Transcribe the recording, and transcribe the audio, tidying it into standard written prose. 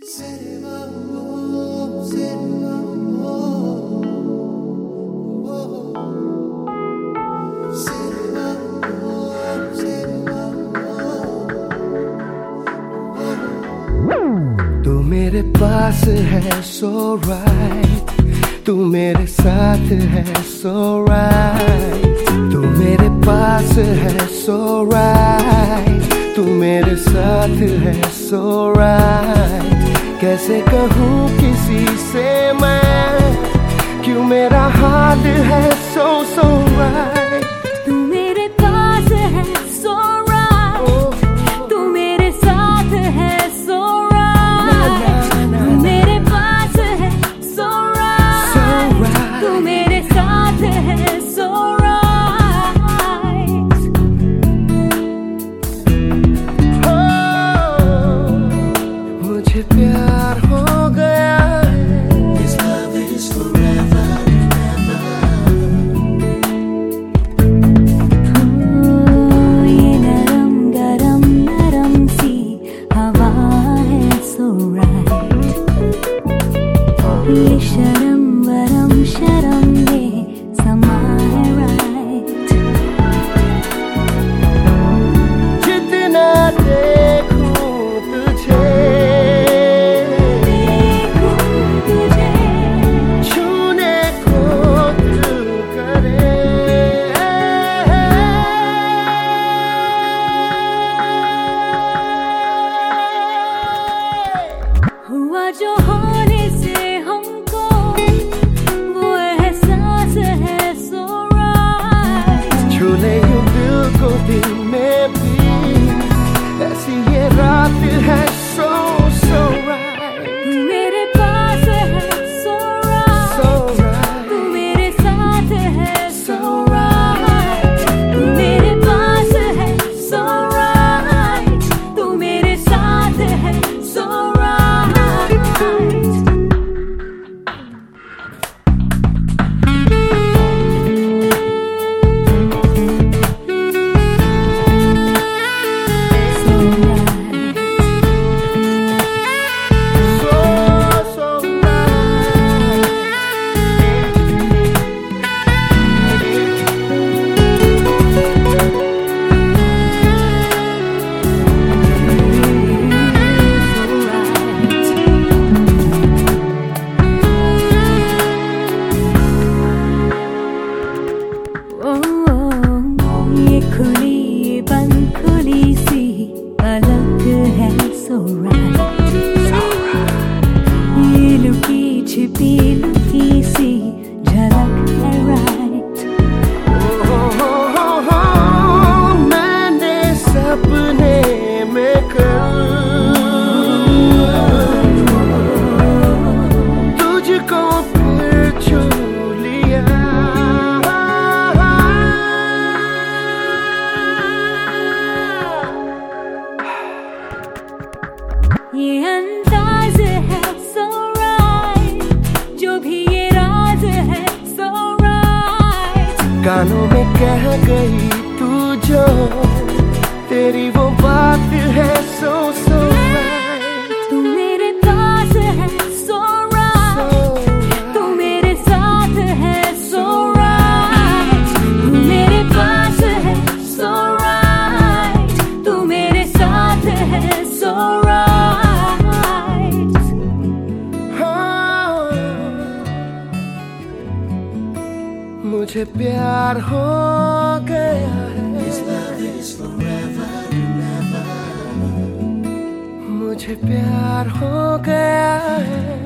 तू मेरे पास है so right, तू मेरे साथ है so right, तू मेरे पास है so right, तू मेरे साथ है so right। कैसे कहूँ किसी से मैं, क्यों मेरा हाल है so right। प्यार हो गया है, This love is forever and ever। ये नरम गरम नरम सी हवा है so right, ये शर्म वरम शर्म में समा है right। जितना देखूं तुझे जो होने से हमको वो एहसास है so right। छू ले यूं दिल को दिल में भी, ऐसी ये रात है so right। तू मेरे पास है so right, तू मेरे साथ है so right, तू मेरे पास है so right, तू मेरे साथ है so खुली बंद खुली सी अलग है so right, ये लुकी छिपी लुकी सी झलक है right। मैंने सपने में तुझको फिर छू लिया, ये अंदाज है so right, जो भी ये राज है so right। कानों में कह गई तू जो, तेरी वो बात है so right। तू मेरे पास है so right, तू मेरे साथ है so right, तू मेरे पास है so right, तू मेरे साथ है so right। मुझे प्यार हो गया है, This love is forever and ever। मुझे प्यार हो गया है।